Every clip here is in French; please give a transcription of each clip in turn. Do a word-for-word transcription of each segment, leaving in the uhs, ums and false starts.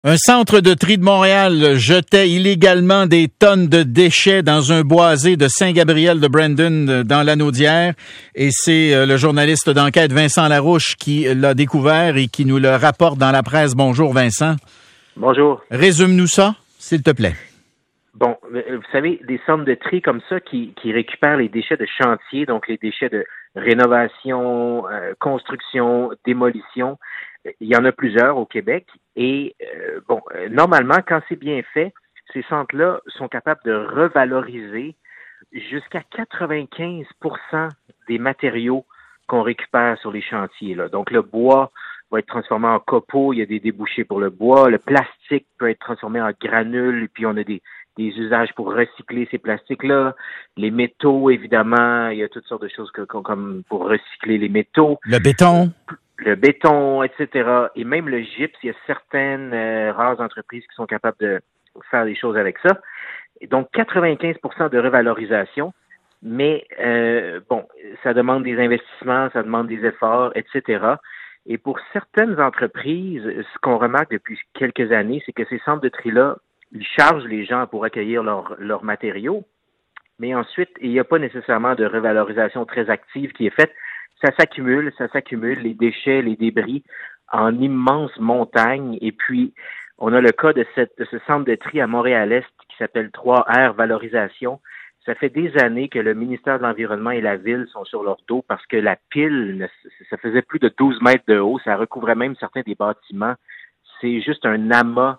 Un centre de tri de Montréal jetait illégalement des tonnes de déchets dans un boisé de Saint-Gabriel-de-Brandon dans l'Anaudière. Et c'est le journaliste d'enquête Vincent Larouche qui l'a découvert et qui nous le rapporte dans la presse. Bonjour Vincent. Bonjour. Résume-nous ça, s'il te plaît. Bon, vous savez, des centres de tri comme ça qui, qui récupèrent les déchets de chantier, donc les déchets de rénovation, euh, construction, démolition, il y en a plusieurs au Québec. Et euh, bon, euh, normalement, quand c'est bien fait, ces centres-là sont capables de revaloriser jusqu'à quatre-vingt-quinze pour cent des matériaux qu'on récupère sur les chantiers, là. Donc, le bois va être transformé en copeaux, il y a des débouchés pour le bois. Le plastique peut être transformé en granules, et puis on a des, des usages pour recycler ces plastiques-là. Les métaux, évidemment, il y a toutes sortes de choses que, comme pour recycler les métaux. Le béton. Le béton, et cetera. Et même le gypse, il y a certaines euh, rares entreprises qui sont capables de faire des choses avec ça. Et donc, quatre-vingt-quinze pour cent de revalorisation. Mais, euh, bon, ça demande des investissements, ça demande des efforts, et cetera. Et pour certaines entreprises, ce qu'on remarque depuis quelques années, c'est que ces centres de tri-là, ils chargent les gens pour accueillir leurs leurs matériaux, mais ensuite, il n'y a pas nécessairement de revalorisation très active qui est faite. Ça s'accumule, ça s'accumule, les déchets, les débris, en immenses montagnes. Et puis, on a le cas de, cette, de ce centre de tri à Montréal-Est qui s'appelle trois R Valorisation. Ça fait des années que le ministère de l'Environnement et la Ville sont sur leur dos parce que la pile, ça faisait plus de douze mètres de haut, ça recouvrait même certains des bâtiments. C'est juste un amas,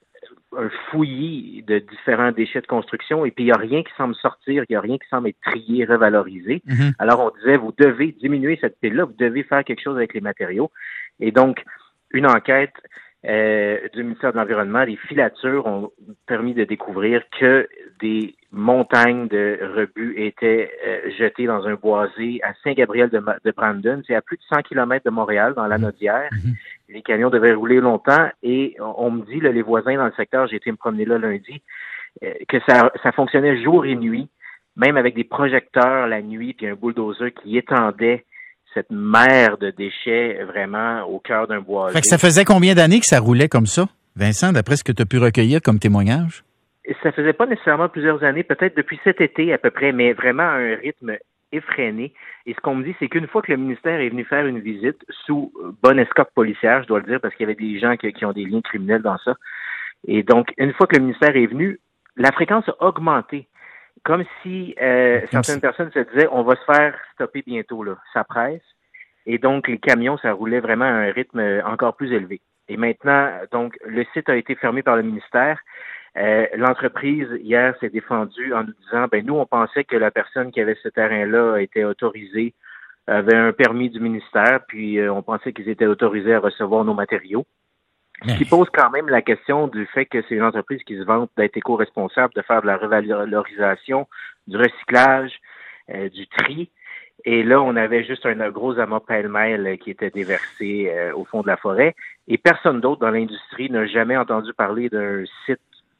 un fouillis de différents déchets de construction, et puis il n'y a rien qui semble sortir, il n'y a rien qui semble être trié, revalorisé. Mm-hmm. Alors on disait, vous devez diminuer cette pile-là, vous devez faire quelque chose avec les matériaux. Et donc, une enquête euh, du ministère de l'Environnement, les filatures ont permis de découvrir que des montagnes de rebut étaient euh, jetées dans un boisé à Saint-Gabriel-de-Brandon. C'est à plus de cent kilomètres de Montréal, dans l'Anaudière. Mm-hmm. Les camions devaient rouler longtemps et on, on me dit, là, les voisins dans le secteur, j'ai été me promener là lundi, euh, que ça, ça fonctionnait jour et nuit, même avec des projecteurs la nuit puis un bulldozer qui étendait cette mer de déchets vraiment au cœur d'un boisé. Fait que ça faisait combien d'années que ça roulait comme ça, Vincent, d'après ce que tu as pu recueillir comme témoignage? Ça faisait pas nécessairement plusieurs années, peut-être depuis cet été à peu près, mais vraiment à un rythme effréné. Et ce qu'on me dit, c'est qu'une fois que le ministère est venu faire une visite sous bonne escorte policière, je dois le dire, parce qu'il y avait des gens qui, qui ont des liens criminels dans ça. Et donc, une fois que le ministère est venu, la fréquence a augmenté. Comme si euh, comme certaines si... personnes se disaient, on va se faire stopper bientôt, là. Ça presse. Et donc, les camions, ça roulait vraiment à un rythme encore plus élevé. Et maintenant, donc, le site a été fermé par le ministère. Euh, l'entreprise, hier, s'est défendue en nous disant, ben nous, on pensait que la personne qui avait ce terrain-là était autorisée, avait un permis du ministère, puis euh, on pensait qu'ils étaient autorisés à recevoir nos matériaux. Ce qui pose quand même la question du fait que c'est une entreprise qui se vante d'être éco-responsable, de faire de la revalorisation, du recyclage, euh, du tri. Et là, on avait juste un gros amas pêle-mêle qui était déversé euh, au fond de la forêt. Et personne d'autre dans l'industrie n'a jamais entendu parler d'un site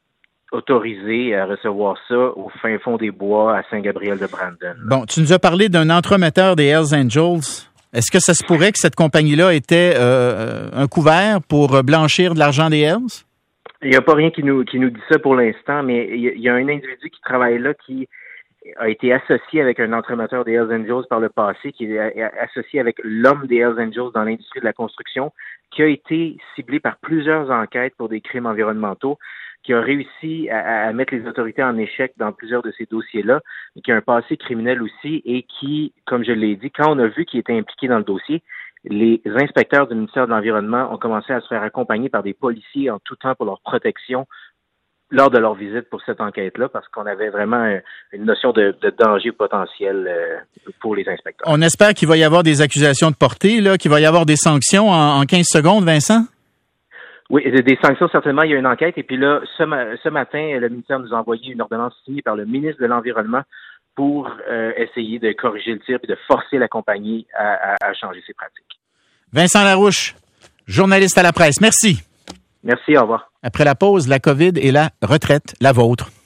autorisé à recevoir ça au fin fond des bois à Saint-Gabriel-de-Brandon. Bon, tu nous as parlé d'un entremetteur des Hells Angels. Est-ce que ça se pourrait que cette compagnie-là était euh, un couvert pour blanchir de l'argent des Hells? Il n'y a pas rien qui nous qui nous dit ça pour l'instant, mais il y, a, il y a un individu qui travaille là qui a été associé avec un entremetteur des Hells Angels par le passé, qui est associé avec l'homme des Hells Angels dans l'industrie de la construction, qui a été ciblé par plusieurs enquêtes pour des crimes environnementaux, qui a réussi à, à mettre les autorités en échec dans plusieurs de ces dossiers-là, et qui a un passé criminel aussi, et qui, comme je l'ai dit, quand on a vu qu'il était impliqué dans le dossier, les inspecteurs du ministère de l'Environnement ont commencé à se faire accompagner par des policiers en tout temps pour leur protection lors de leur visite pour cette enquête-là, parce qu'on avait vraiment une notion de, de danger potentiel euh, pour les inspecteurs. On espère qu'il va y avoir des accusations de portée, là, qu'il va y avoir des sanctions en, en quinze secondes, Vincent? Oui, des sanctions, certainement. Il y a une enquête. Et puis là, ce, ma- ce matin, le ministère nous a envoyé une ordonnance signée par le ministre de l'Environnement pour euh, essayer de corriger le tir et de forcer la compagnie à, à, à changer ses pratiques. Vincent Larouche, journaliste à la presse. Merci. Merci, au revoir. Après la pause, la COVID et la retraite, la vôtre.